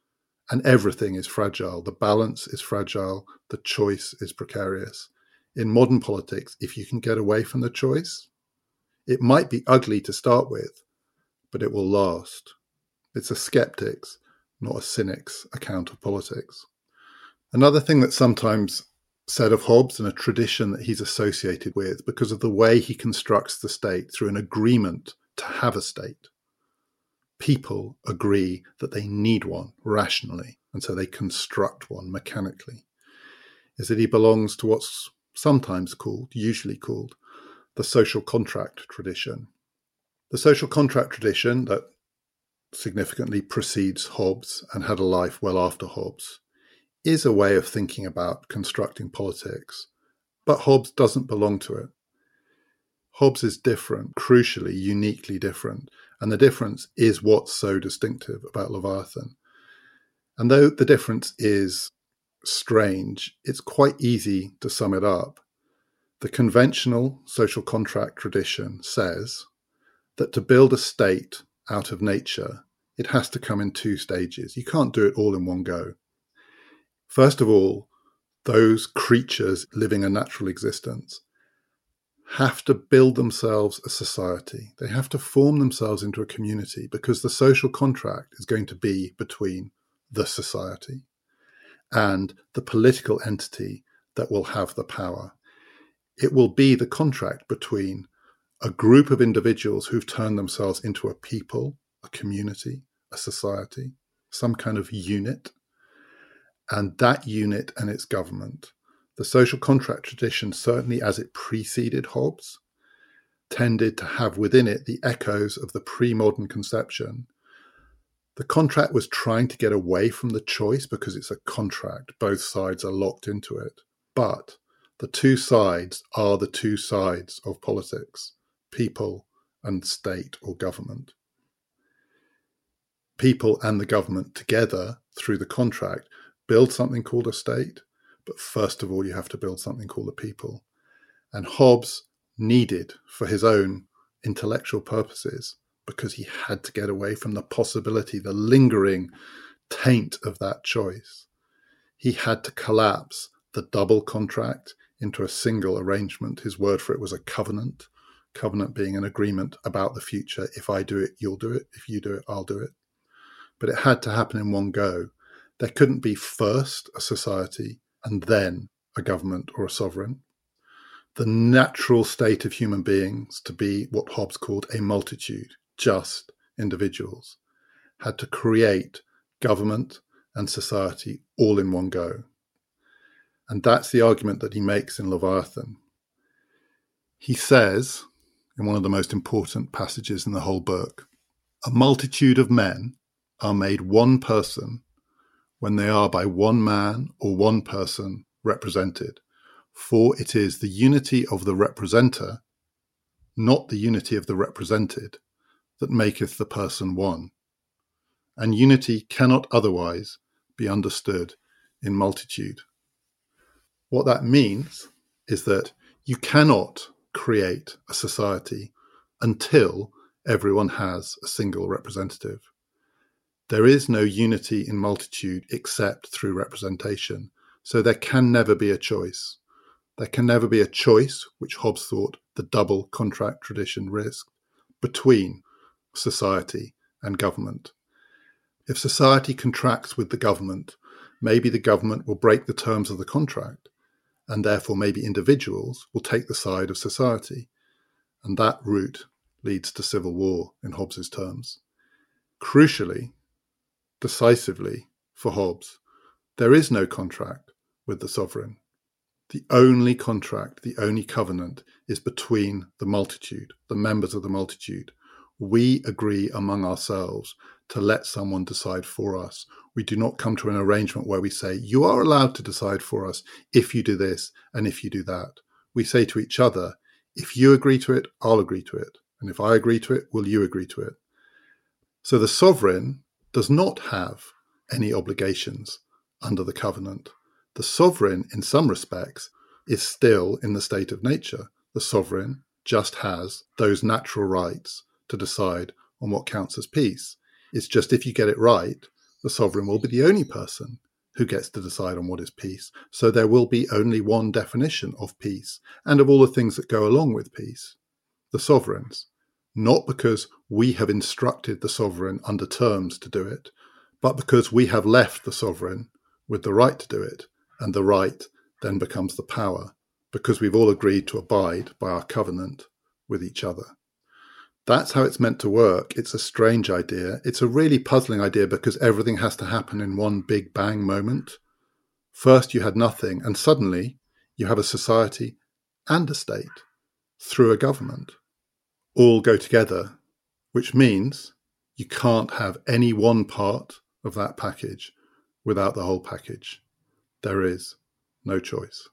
And everything is fragile. The balance is fragile. The choice is precarious. In modern politics, if you can get away from the choice, it might be ugly to start with, but it will last. It's a skeptic's, not a cynic's account of politics. Another thing that's sometimes said of Hobbes, and a tradition that he's associated with because of the way he constructs the state through an agreement to have a state. people agree that they need one rationally, and so they construct one mechanically, is that he belongs to what's sometimes called, usually called, the social contract tradition. The social contract tradition that significantly precedes Hobbes and had a life well after Hobbes is a way of thinking about constructing politics, but Hobbes doesn't belong to it. Hobbes is different, crucially, uniquely different, and the difference is what's so distinctive about Leviathan. And though the difference is strange, it's quite easy to sum it up. The conventional social contract tradition says that to build a state out of nature, it has to come in two stages. You can't do it all in one go. First of all, those creatures living a natural existence have to build themselves a society. They have to form themselves into a community, because the social contract is going to be between the society and the political entity that will have the power. It will be the contract between a group of individuals who've turned themselves into a people, a community, a society, some kind of unit, and that unit and its government. The social contract tradition, certainly as it preceded Hobbes, tended to have within it the echoes of the pre-modern conception. The contract was trying to get away from the choice because it's a contract. Both sides are locked into it. But the two sides are the two sides of politics, people and state or government. People and the government together, through the contract, build something called a state. But first of all, you have to build something called the people. And Hobbes needed, for his own intellectual purposes, because he had to get away from the possibility, the lingering taint of that choice, he had to collapse the double contract into a single arrangement. His word for it was a covenant, covenant being an agreement about the future. If I do it, you'll do it. If you do it, I'll do it. But it had to happen in one go. There couldn't be first a society and then a government or a sovereign. The natural state of human beings, to be what Hobbes called a multitude, just individuals, had to create government and society all in one go. And that's the argument that he makes in Leviathan. He says, in one of the most important passages in the whole book, a multitude of men are made one person when they are by one man or one person represented. For it is the unity of the representer, not the unity of the represented, that maketh the person one. And unity cannot otherwise be understood in multitude. What that means is that you cannot create a society until everyone has a single representative. There is no unity in multitude except through representation, so there can never be a choice. There can never be a choice, which Hobbes thought the double contract tradition risked, between society and government. If society contracts with the government, maybe the government will break the terms of the contract, and therefore maybe individuals will take the side of society. And that route leads to civil war in Hobbes's terms. Crucially, decisively for Hobbes, there is no contract with the sovereign. The only contract, the only covenant is between the multitude, the members of the multitude. We agree among ourselves to let someone decide for us. We do not come to an arrangement where we say, you are allowed to decide for us if you do this and if you do that. We say to each other, if you agree to it, I'll agree to it. And if I agree to it, will you agree to it? So the sovereign does not have any obligations under the covenant. The sovereign, in some respects, is still in the state of nature. The sovereign just has those natural rights to decide on what counts as peace. It's just if you get it right, the sovereign will be the only person who gets to decide on what is peace. So there will be only one definition of peace and of all the things that go along with peace. The sovereigns, not because we have instructed the sovereign under terms to do it, but because we have left the sovereign with the right to do it, and the right then becomes the power, because we've all agreed to abide by our covenant with each other. That's how it's meant to work. It's a strange idea. It's a really puzzling idea because everything has to happen in one big bang moment. First you had nothing, and suddenly you have a society and a state through a government. All go together, which means you can't have any one part of that package without the whole package. There is no choice.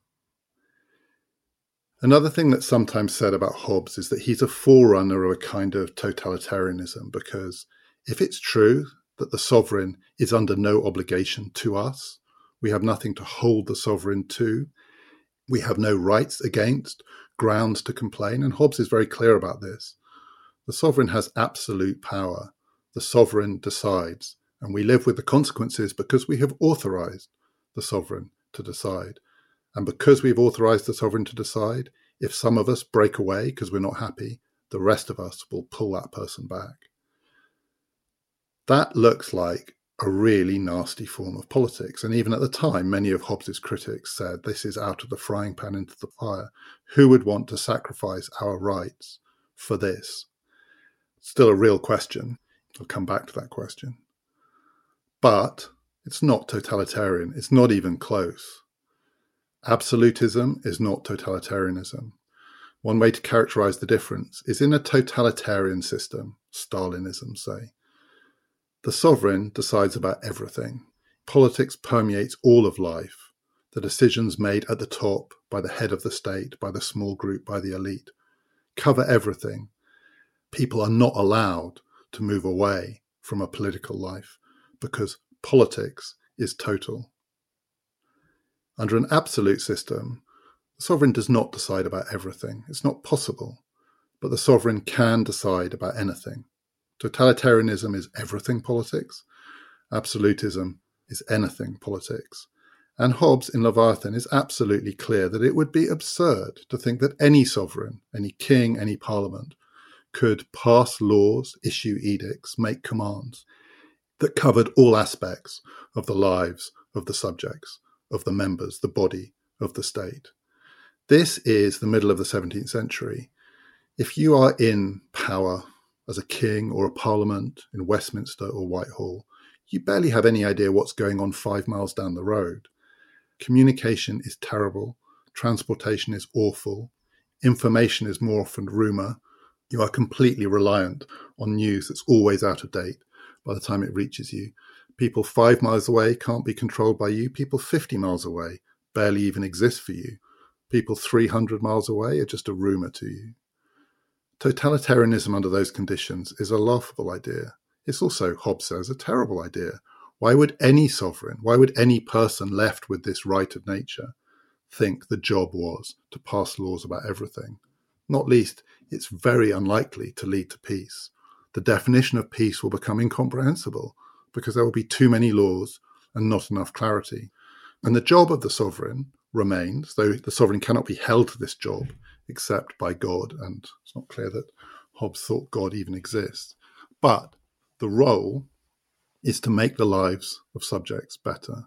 Another thing that's sometimes said about Hobbes is that he's a forerunner of a kind of totalitarianism, because if it's true that the sovereign is under no obligation to us, we have nothing to hold the sovereign to, we have no rights against, grounds to complain, and Hobbes is very clear about this. The sovereign has absolute power. The sovereign decides, and we live with the consequences because we have authorized the sovereign to decide. And because we've authorized the sovereign to decide, if some of us break away because we're not happy, the rest of us will pull that person back. That looks like a really nasty form of politics. And even at the time, many of Hobbes's critics said, this is out of the frying pan into the fire. Who would want to sacrifice our rights for this? Still a real question. I'll come back to that question. But it's not totalitarian. It's not even close. Absolutism is not totalitarianism. One way to characterize the difference is in a totalitarian system, Stalinism, say, the sovereign decides about everything. Politics permeates all of life. The decisions made at the top by the head of the state, by the small group, by the elite, cover everything. People are not allowed to move away from a political life because politics is total. Under an absolute system, the sovereign does not decide about everything. It's not possible, but the sovereign can decide about anything. Totalitarianism is everything politics. Absolutism is anything politics. And Hobbes in Leviathan is absolutely clear that it would be absurd to think that any sovereign, any king, any parliament, could pass laws, issue edicts, make commands that covered all aspects of the lives of the subjects, of the members, the body of the state. This is the middle of the seventeenth century. If you are in power as a king or a parliament in Westminster or Whitehall, you barely have any idea what's going on five miles down the road. Communication is terrible. Transportation is awful. Information is more often rumour. You are completely reliant on news that's always out of date by the time it reaches you. People five miles away can't be controlled by you. People fifty miles away barely even exist for you. People three hundred miles away are just a rumour to you. Totalitarianism under those conditions is a laughable idea. It's also, Hobbes says, a terrible idea. Why would any sovereign, why would any person left with this right of nature think the job was to pass laws about everything? Not least, it's very unlikely to lead to peace. The definition of peace will become incomprehensible because there will be too many laws and not enough clarity. And the job of the sovereign remains, though the sovereign cannot be held to this job except by God, and it's not clear that Hobbes thought God even exists. But the role is to make the lives of subjects better.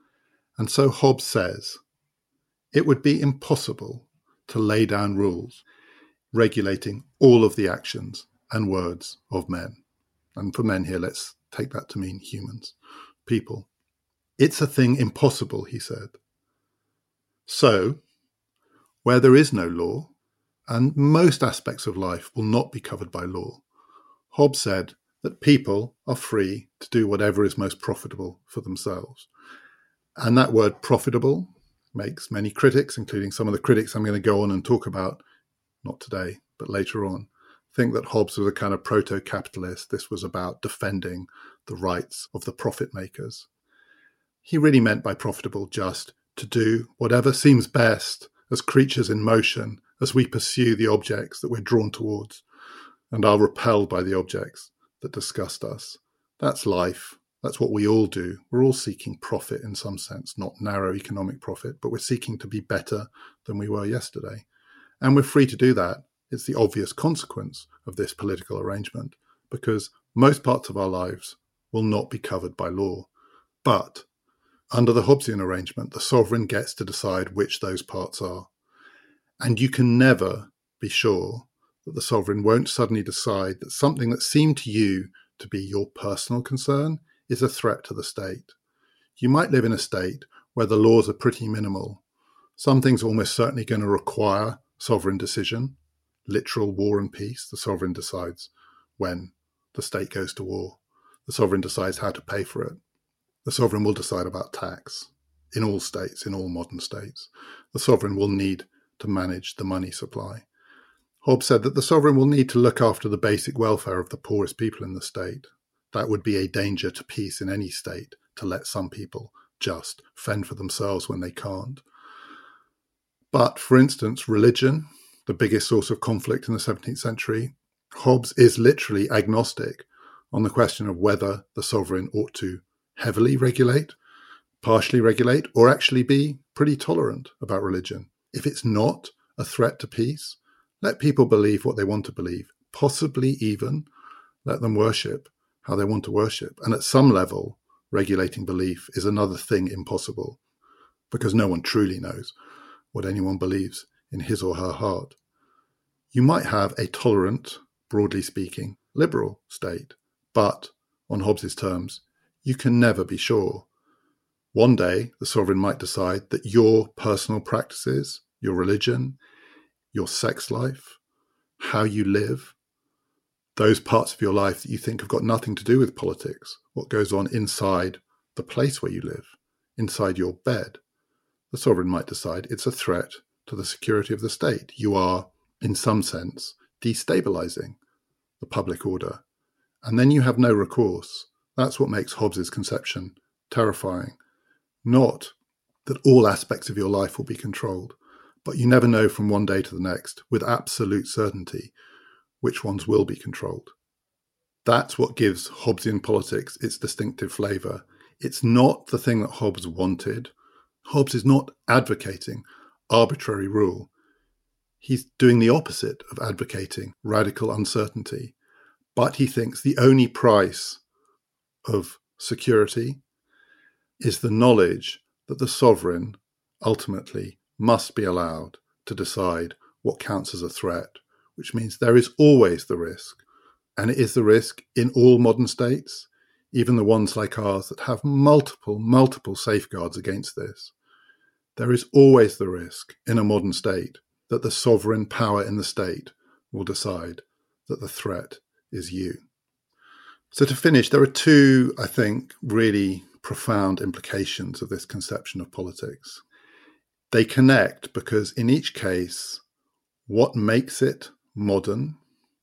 And so Hobbes says, it would be impossible to lay down rules regulating all of the actions and words of men. And for men here, let's take that to mean humans, people. It's a thing impossible, he said. So, where there is no law, and most aspects of life will not be covered by law, Hobbes said that people are free to do whatever is most profitable for themselves. And that word profitable makes many critics, including some of the critics I'm going to go on and talk about, not today, but later on, think that Hobbes was a kind of proto-capitalist. This was about defending the rights of the profit makers. He really meant by profitable just to do whatever seems best as creatures in motion as we pursue the objects that we're drawn towards and are repelled by the objects that disgust us. That's life. That's what we all do. We're all seeking profit in some sense, not narrow economic profit, but we're seeking to be better than we were yesterday. And we're free to do that. It's the obvious consequence of this political arrangement, because most parts of our lives will not be covered by law. But under the Hobbesian arrangement, the sovereign gets to decide which those parts are. And you can never be sure that the sovereign won't suddenly decide that something that seemed to you to be your personal concern is a threat to the state. You might live in a state where the laws are pretty minimal. Some things are almost certainly going to require sovereign decision, literal war and peace. The sovereign decides when the state goes to war. The sovereign decides how to pay for it. The sovereign will decide about tax in all states, in all modern states. The sovereign will need to manage the money supply. Hobbes said that the sovereign will need to look after the basic welfare of the poorest people in the state. That would be a danger to peace in any state, to let some people just fend for themselves when they can't. But, for instance, religion, the biggest source of conflict in the seventeenth century, Hobbes is literally agnostic on the question of whether the sovereign ought to heavily regulate, partially regulate, or actually be pretty tolerant about religion. If it's not a threat to peace, let people believe what they want to believe, possibly even let them worship how they want to worship. And at some level, regulating belief is another thing impossible, because no one truly knows what anyone believes in his or her heart. You might have a tolerant, broadly speaking, liberal state, but on Hobbes's terms, you can never be sure. One day, the sovereign might decide that your personal practices, your religion, your sex life, how you live, those parts of your life that you think have got nothing to do with politics, what goes on inside the place where you live, inside your bed, the sovereign might decide it's a threat to the security of the state. You are, in some sense, destabilizing the public order. And then you have no recourse. That's what makes Hobbes's conception terrifying. Not that all aspects of your life will be controlled, but you never know from one day to the next with absolute certainty which ones will be controlled. That's what gives Hobbesian politics its distinctive flavour. It's not the thing that Hobbes wanted. Hobbes is not advocating arbitrary rule. He's doing the opposite of advocating radical uncertainty. But he thinks the only price of security is the knowledge that the sovereign ultimately must be allowed to decide what counts as a threat, which means there is always the risk. And it is the risk in all modern states, even the ones like ours that have multiple, multiple safeguards against this. There is always the risk in a modern state that the sovereign power in the state will decide that the threat is you. So to finish, there are two, I think, really profound implications of this conception of politics. They connect because in each case, what makes it modern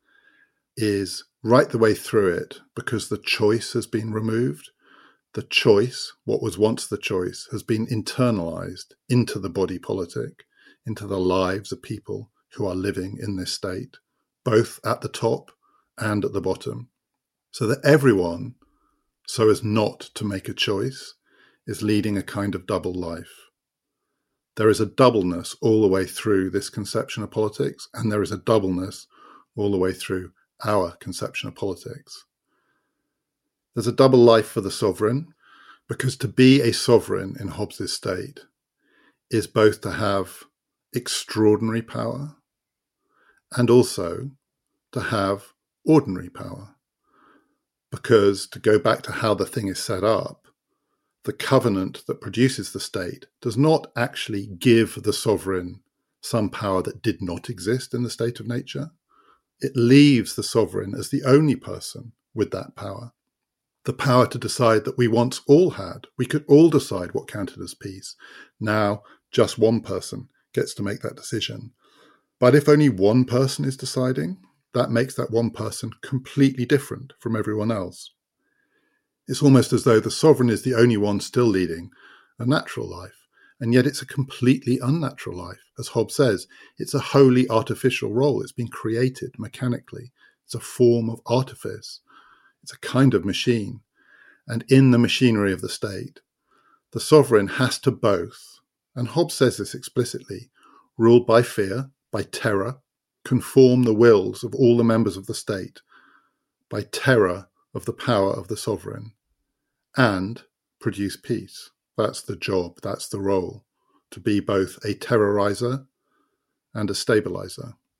is right the way through it because the choice has been removed. The choice, what was once the choice, has been internalized into the body politic, into the lives of people who are living in this state, both at the top and at the bottom, so that everyone, so as not to make a choice, is leading a kind of double life. There is a doubleness all the way through this conception of politics, and there is a doubleness all the way through our conception of politics. There's a double life for the sovereign, because to be a sovereign in Hobbes's state is both to have extraordinary power and also to have ordinary power. Because, to go back to how the thing is set up, the covenant that produces the state does not actually give the sovereign some power that did not exist in the state of nature. It leaves the sovereign as the only person with that power. The power to decide that we once all had. We could all decide what counted as peace. Now, just one person gets to make that decision. But if only one person is deciding, that makes that one person completely different from everyone else. It's almost as though the sovereign is the only one still leading a natural life, and yet it's a completely unnatural life. As Hobbes says, it's a wholly artificial role. It's been created mechanically. It's a form of artifice. It's a kind of machine. And in the machinery of the state, the sovereign has to both, and Hobbes says this explicitly, rule by fear, by terror, conform the wills of all the members of the state, by terror of the power of the sovereign, and produce peace. That's the job, that's the role, to be both a terrorizer and a stabilizer.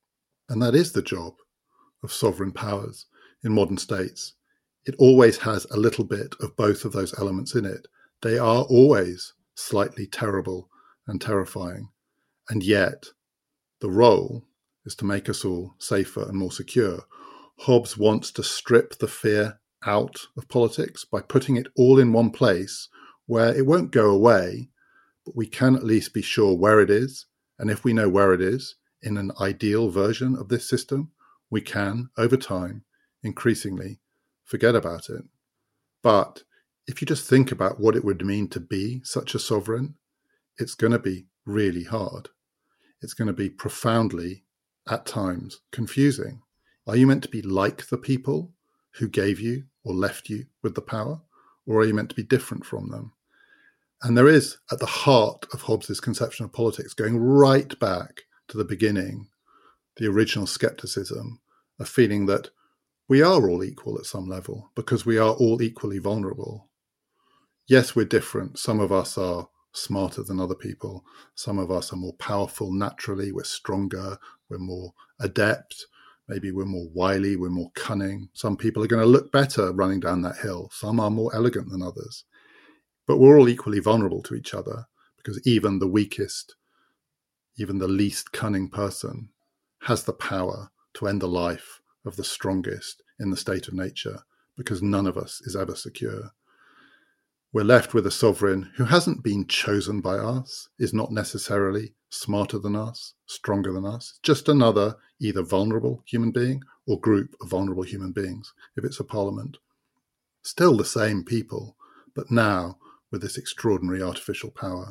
And that is the job of sovereign powers in modern states. It always has a little bit of both of those elements in it. They are always slightly terrible and terrifying. And yet, the role is to make us all safer and more secure. Hobbes wants to strip the fear out of politics by putting it all in one place where it won't go away, but we can at least be sure where it is. And if we know where it is in an ideal version of this system, we can, over time, increasingly forget about it. But if you just think about what it would mean to be such a sovereign, it's going to be really hard. It's going to be profoundly, at times, confusing. Are you meant to be like the people who gave you or left you with the power? Or are you meant to be different from them? And there is, at the heart of Hobbes's conception of politics, going right back to the beginning, the original skepticism, a feeling that we are all equal at some level because we are all equally vulnerable. Yes, we're different. Some of us are smarter than other people. Some of us are more powerful naturally. We're stronger. We're more adept. Maybe we're more wily. We're more cunning. Some people are going to look better running down that hill. Some are more elegant than others. But we're all equally vulnerable to each other because even the weakest, even the least cunning person has the power to end the life of the strongest in the state of nature, because none of us is ever secure. We're left with a sovereign who hasn't been chosen by us, is not necessarily smarter than us, stronger than us, just another either vulnerable human being or group of vulnerable human beings, if it's a parliament. Still the same people, but now with this extraordinary artificial power.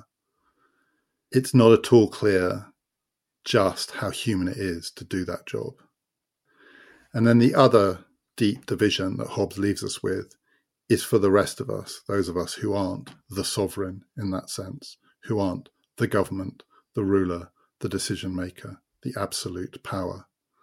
It's not at all clear just how human it is to do that job. And then the other deep division that Hobbes leaves us with is for the rest of us, those of us who aren't the sovereign in that sense, who aren't the government, the ruler, the decision maker, the absolute power.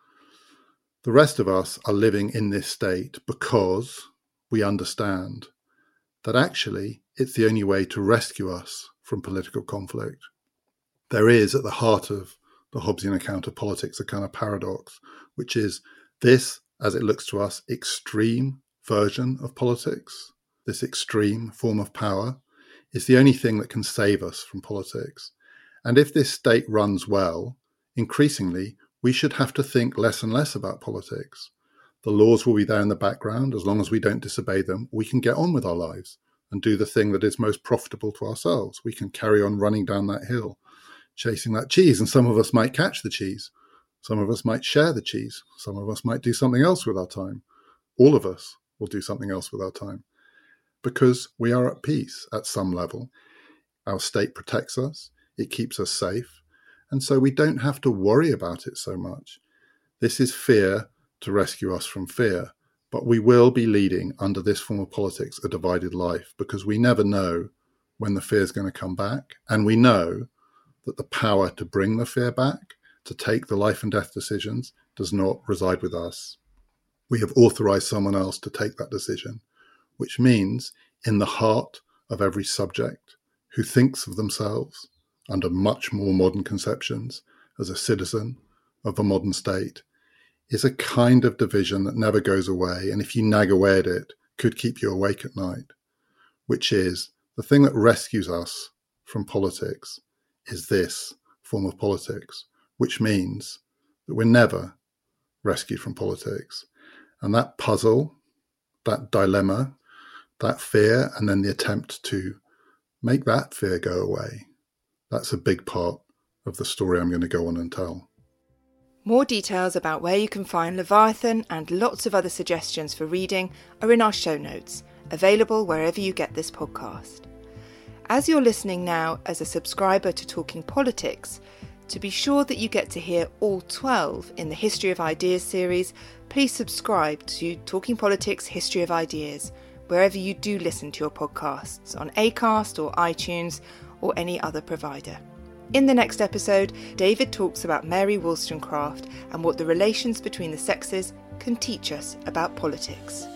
The rest of us are living in this state because we understand that actually it's the only way to rescue us from political conflict. There is at the heart of the Hobbesian account of politics a kind of paradox, which is this, as it looks to us, extreme version of politics, this extreme form of power, is the only thing that can save us from politics. And if this state runs well, increasingly, we should have to think less and less about politics. The laws will be there in the background. As long as we don't disobey them, we can get on with our lives and do the thing that is most profitable to ourselves. We can carry on running down that hill, chasing that cheese. And some of us might catch the cheese. Some of us might share the cheese. Some of us might do something else with our time. All of us will do something else with our time because we are at peace at some level. Our state protects us. It keeps us safe. And so we don't have to worry about it so much. This is fear to rescue us from fear. But we will be leading, under this form of politics, a divided life because we never know when the fear is going to come back. And we know that the power to bring the fear back, to take the life and death decisions, does not reside with us. We have authorized someone else to take that decision, which means in the heart of every subject who thinks of themselves under much more modern conceptions as a citizen of a modern state is a kind of division that never goes away, and if you nag away at it, could keep you awake at night, which is the thing that rescues us from politics is this form of politics, which means that we're never rescued from politics. And that puzzle, that dilemma, that fear, and then the attempt to make that fear go away, that's a big part of the story I'm going to go on and tell. More details about where you can find Leviathan and lots of other suggestions for reading are in our show notes, available wherever you get this podcast. As you're listening now as a subscriber to Talking Politics, to be sure that you get to hear all twelve in the History of Ideas series, please subscribe to Talking Politics History of Ideas, wherever you do listen to your podcasts, on Acast or iTunes or any other provider. In the next episode, David talks about Mary Wollstonecraft and what the relations between the sexes can teach us about politics.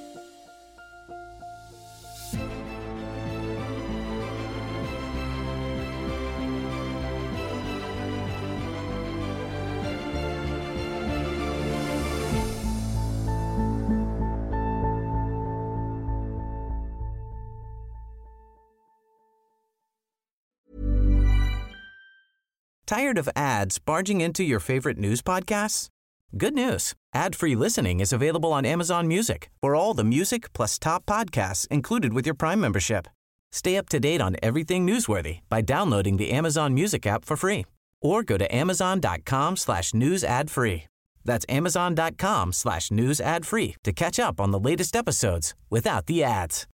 Tired of ads barging into your favorite news podcasts? Good news. Ad-free listening is available on Amazon Music for all the music plus top podcasts included with your Prime membership. Stay up to date on everything newsworthy by downloading the Amazon Music app for free or go to amazon.com slash news ad free. That's amazon.com slash news ad free to catch up on the latest episodes without the ads.